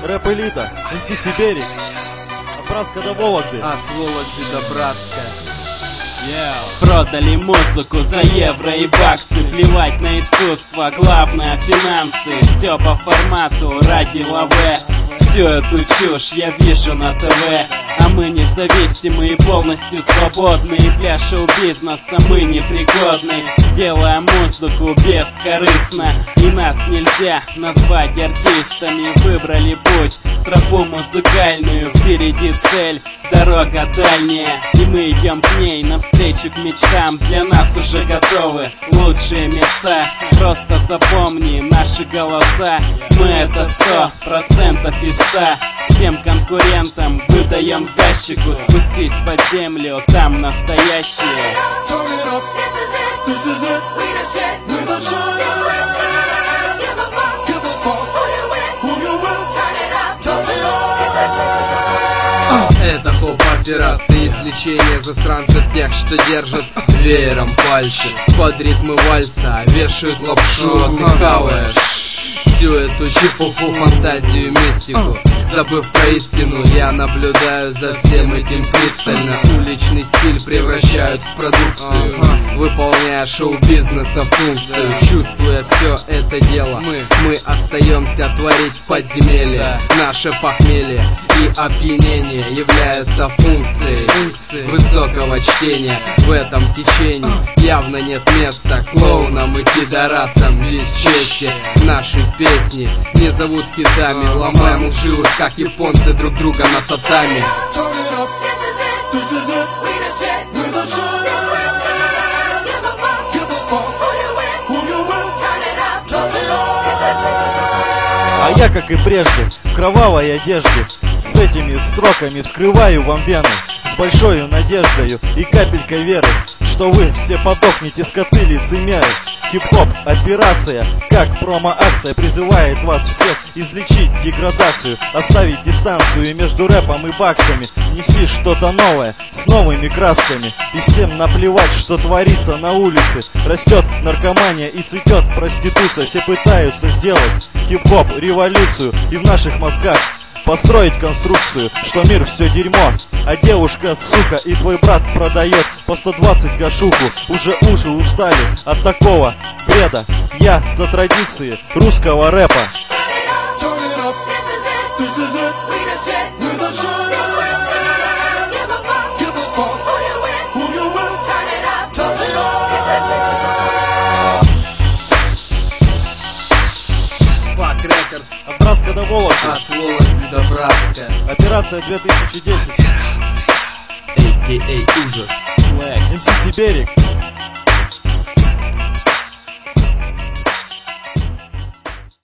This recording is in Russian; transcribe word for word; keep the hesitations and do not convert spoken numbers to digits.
Рэп-элита, эм си Сибирик. От Братска до Вологды. От Вологды до Братска. Yeah. Продали музыку за евро и баксы. Плевать на искусство, главное финансы. Все по формату ради лаве. Всю эту чушь я вижу на ТВ. А мы независимы и полностью свободны. И для шоу-бизнеса мы непригодны. Делаем музыку бескорыстно. И нас нельзя назвать артистами. Выбрали путь, тропу музыкальную. Впереди цель, дорога дальняя. И мы идем к ней навстречу к мечтам. Для нас уже готовы лучшие места. Просто запомни наши голоса. Мы это сто процентов из ста. Всем конкурентам выдаем защику. Спустись под землю, там настоящие. Это хоп-операция, извлечение засранцев, тех, что держат веером пальцы. Под ритмы вальса вешают лапшу, а ты хаваешь всю эту чепуху, фантазию, мистику. Забыв про истину, я наблюдаю за всем этим пристально. Уличный стиль превращают в продукцию, выполняя шоу-бизнеса функцию. Чувствуя все это дело, мы, мы остаемся творить в подземелье. Наше похмелье и опьянение являются функцией высокого чтения. В этом течении явно нет места клоунам и пидорасам без чести. Наши песни не зовут хитами, ломаем лживых, как японцы, друг друга на татами. А я, как и прежде, в кровавой одежде, с этими строками вскрываю вам вены, с большой надеждою и капелькой веры, что вы все подохнете, скоты лицемеры. Хип-хоп операция, как промо-акция, призывает вас всех излечить деградацию, оставить дистанцию между рэпом и баксами, неси что-то новое с новыми красками. И всем наплевать, что творится на улице. Растет наркомания и цветет проституция. Все пытаются сделать хип-хоп революцию и в наших мозгах построить конструкцию, что мир все дерьмо, а девушка, сука, и твой брат продает по сто двадцать гашуху. Уже уши устали от такого бреда. Я за традиции русского рэпа. Фак Рекордс. От Братска до Вологды. От Вологды до Братска. Операция две тысячи десять. эй кей эй ужас. Слэк. эм си Сибирик.